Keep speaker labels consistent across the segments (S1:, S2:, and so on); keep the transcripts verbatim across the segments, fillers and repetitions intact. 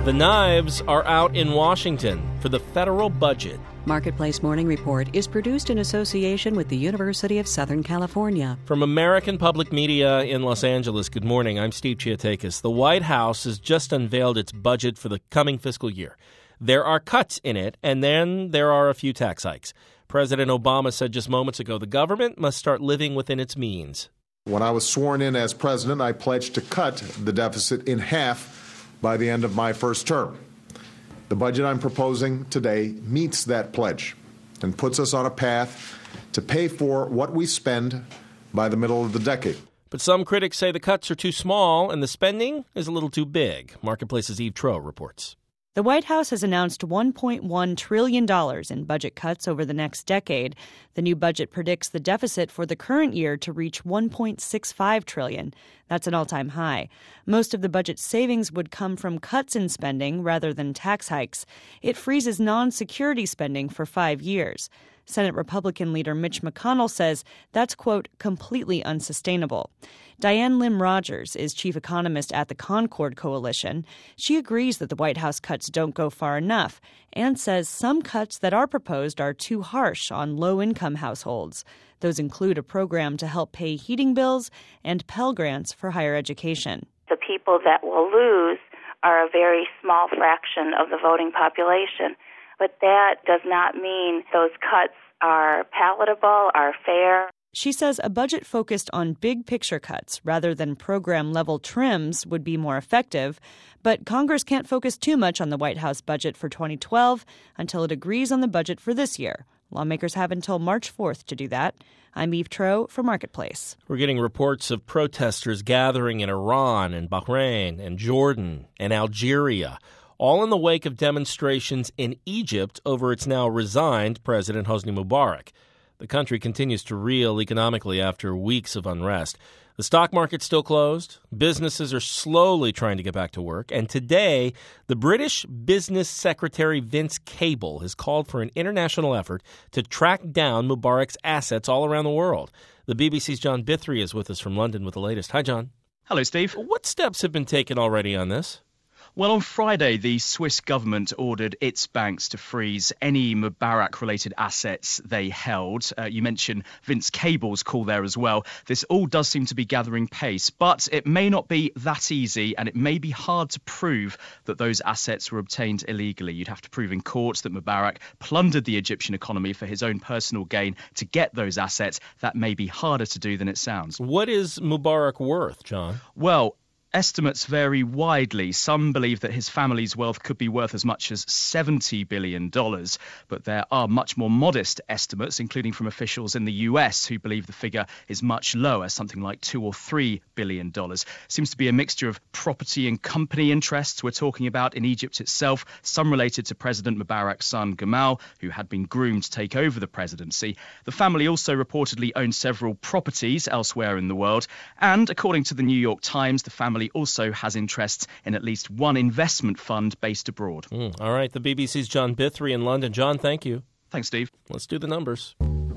S1: The knives are out in Washington for the federal budget.
S2: Marketplace Morning Report is produced in association with the University of Southern California.
S1: From American Public Media in Los Angeles, good morning. I'm Steve Chiatakis. The White House has just unveiled its budget for the coming fiscal year. There are cuts in it, and then there are a few tax hikes. President Obama said just moments ago the government must start living within its means.
S3: When I was sworn in as president, I pledged to cut the deficit in half by the end of my first term. The budget I'm proposing today meets that pledge and puts us on a path to pay for what we spend by the middle of the decade.
S1: But some critics say the cuts are too small and the spending is a little too big. Marketplace's Eve Troe reports.
S4: The White House has announced one point one trillion dollars in budget cuts over the next decade. The new budget predicts the deficit for the current year to reach one point six five trillion dollars. That's an all-time high. Most of the budget savings would come from cuts in spending rather than tax hikes. It freezes non-security spending for five years. Senate Republican leader Mitch McConnell says that's, quote, completely unsustainable. Diane Lim Rogers is chief economist at the Concord Coalition. She agrees that the White House cuts don't go far enough and says some cuts that are proposed are too harsh on low-income households. Those include a program to help pay heating bills and Pell Grants for higher education.
S5: The people that will lose are a very small fraction of the voting population. But that does not mean those cuts are palatable, are fair.
S4: She says a budget focused on big-picture cuts rather than program-level trims would be more effective. But Congress can't focus too much on the White House budget for twenty twelve until it agrees on the budget for this year. Lawmakers have until March fourth to do that. I'm Eve Troe for Marketplace.
S1: We're getting reports of protesters gathering in Iran and Bahrain and Jordan and Algeria, all in the wake of demonstrations in Egypt over its now resigned President Hosni Mubarak. The country continues to reel economically after weeks of unrest. The stock market's still closed. Businesses are slowly trying to get back to work. And today, the British Business Secretary Vince Cable has called for an international effort to track down Mubarak's assets all around the world. The B B C's John Bithry is with us from London with the latest. Hi, John.
S6: Hello, Steve.
S1: What steps have been taken already on this?
S6: Well, on Friday, the Swiss government ordered its banks to freeze any Mubarak-related assets they held. Uh, you mentioned Vince Cable's call there as well. This all does seem to be gathering pace, but it may not be that easy, and it may be hard to prove that those assets were obtained illegally. You'd have to prove in court that Mubarak plundered the Egyptian economy for his own personal gain to get those assets. That may be harder to do than it sounds.
S1: What is Mubarak worth, John?
S6: Well, estimates vary widely. Some believe that his family's wealth could be worth as much as seventy billion dollars. But there are much more modest estimates, including from officials in the U S, who believe the figure is much lower, something like two or three billion dollars. Seems to be a mixture of property and company interests we're talking about in Egypt itself, some related to President Mubarak's son Gamal, who had been groomed to take over the presidency. The family also reportedly owns several properties elsewhere in the world. And according to the New York Times, the family also has interests in at least one investment fund based abroad.
S1: Mm, all right, the B B C's John Bithry in London. John, thank you.
S6: Thanks, Steve.
S1: Let's do the numbers.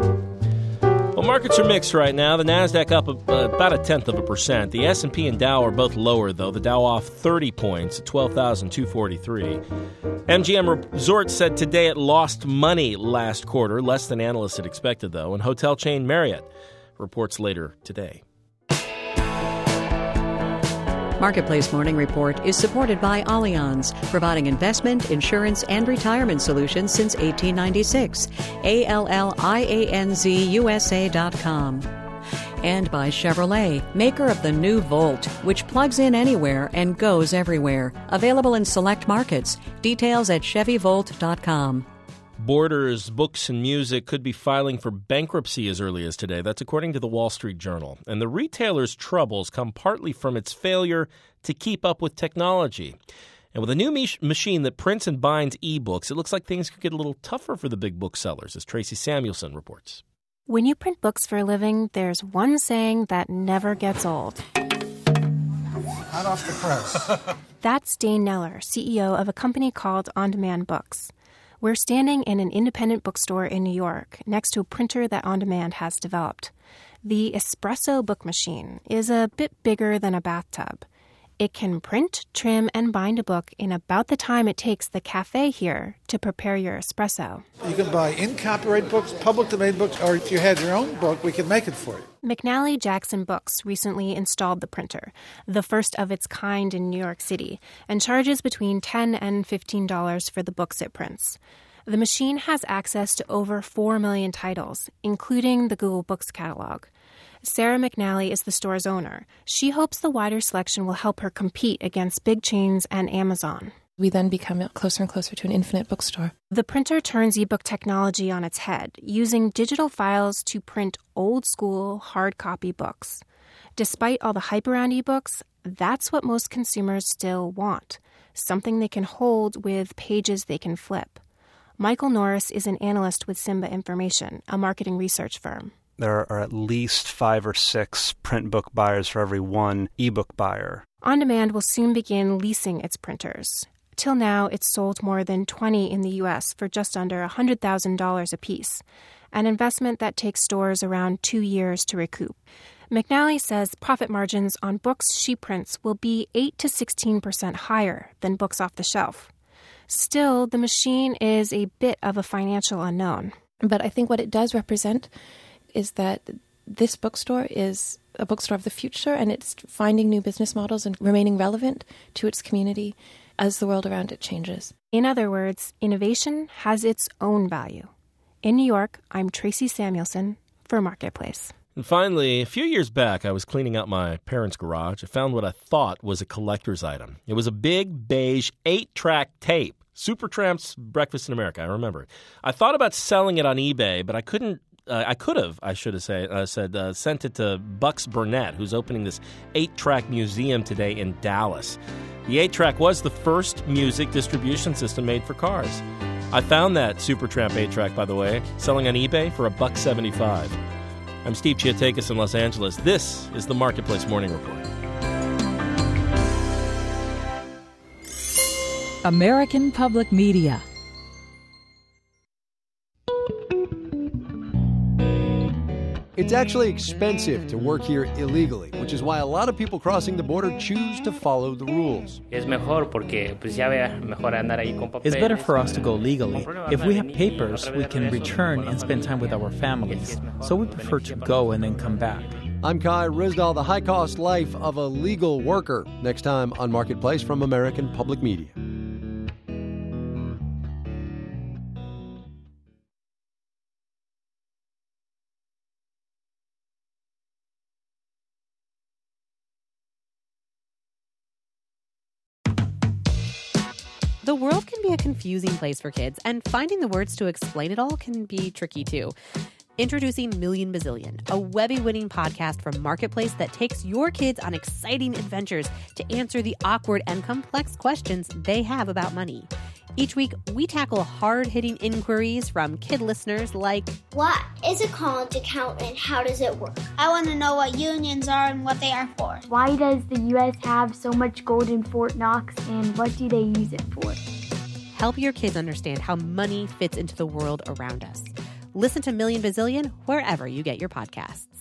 S1: Well, markets are mixed right now. The Nasdaq up uh, about a tenth of a percent. The S and P and Dow are both lower, though. The Dow off thirty points at twelve thousand two hundred forty-three. M G M Resorts said today it lost money last quarter, less than analysts had expected, though. And hotel chain Marriott reports later today.
S2: Marketplace Morning Report is supported by Allianz, providing investment, insurance, and retirement solutions since eighteen ninety-six. A L L I A N Z U S A dot com. And by Chevrolet, maker of the new Volt, which plugs in anywhere and goes everywhere. Available in select markets. Details at Chevy Volt dot com.
S1: Borders, Books, and Music could be filing for bankruptcy as early as today. That's according to the Wall Street Journal. And the retailer's troubles come partly from its failure to keep up with technology. And with a new me- machine that prints and binds ebooks, it looks like things could get a little tougher for the big booksellers, as Tracy Samuelson reports.
S7: When you print books for a living, there's one saying that never gets old.
S8: Hot off the press.
S7: That's Dane Neller, C E O of a company called On Demand Books. We're standing in an independent bookstore in New York next to a printer that On Demand has developed. The Espresso book machine is a bit bigger than a bathtub. It can print, trim, and bind a book in about the time it takes the cafe here to prepare your espresso.
S8: You can buy in-copyright books, public domain books, or if you had your own book, we can make it for you.
S7: McNally Jackson Books recently installed the printer, the first of its kind in New York City, and charges between ten dollars and fifteen dollars for the books it prints. The machine has access to over four million titles, including the Google Books catalog. Sarah McNally is the store's owner. She hopes the wider selection will help her compete against big chains and Amazon.
S9: We then become closer and closer to an infinite bookstore.
S7: The printer turns ebook technology on its head, using digital files to print old-school, hard-copy books. Despite all the hype around ebooks, that's what most consumers still want, something they can hold with pages they can flip. Michael Norris is an analyst with Simba Information, a marketing research firm.
S10: There are at least five or six print book buyers for every one ebook buyer.
S7: On Demand will soon begin leasing its printers. Till now, it's sold more than twenty in the U S for just under one hundred thousand dollars apiece, an investment that takes stores around two years to recoup. McNally says profit margins on books she prints will be eight to sixteen percent higher than books off the shelf. Still, the machine is a bit of a financial unknown.
S9: But I think what it does represent is that this bookstore is a bookstore of the future, and it's finding new business models and remaining relevant to its community as the world around it changes.
S7: In other words, innovation has its own value. In New York, I'm Tracy Samuelson for Marketplace.
S1: And finally, a few years back, I was cleaning out my parents' garage. I found what I thought was a collector's item. It was a big beige eight-track tape, Supertramp's Breakfast in America. I remember it. I thought about selling it on eBay, but I couldn't. Uh, I could have, I should have say, uh, said, uh, sent it to Bucks Burnett, who's opening this eight-track museum today in Dallas. The eight-track was the first music distribution system made for cars. I found that Supertramp eight-track, by the way, selling on eBay for a buck seventy-five. I'm Steve Chiatakis in Los Angeles. This is the Marketplace Morning Report.
S11: American Public Media.
S12: It's actually expensive to work here illegally, which is why a lot of people crossing the border choose to follow the rules.
S13: It's better for us to go legally. If we have papers, we can return and spend time with our families. So we prefer to go and then come back.
S12: I'm Kai Ryssdal, the high-cost life of a legal worker. Next time on Marketplace from American Public Media.
S14: The world can be a confusing place for kids, and finding the words to explain it all can be tricky too. Introducing Million Bazillion, a Webby-winning podcast from Marketplace that takes your kids on exciting adventures to answer the awkward and complex questions they have about money. Each week, we tackle hard-hitting inquiries from kid listeners like,
S15: what is a college account and how does it work? I want to know what unions are and what they are for.
S16: Why does the U S have so much gold in Fort Knox and what do they use it for?
S14: Help your kids understand how money fits into the world around us. Listen to Million Bazillion wherever you get your podcasts.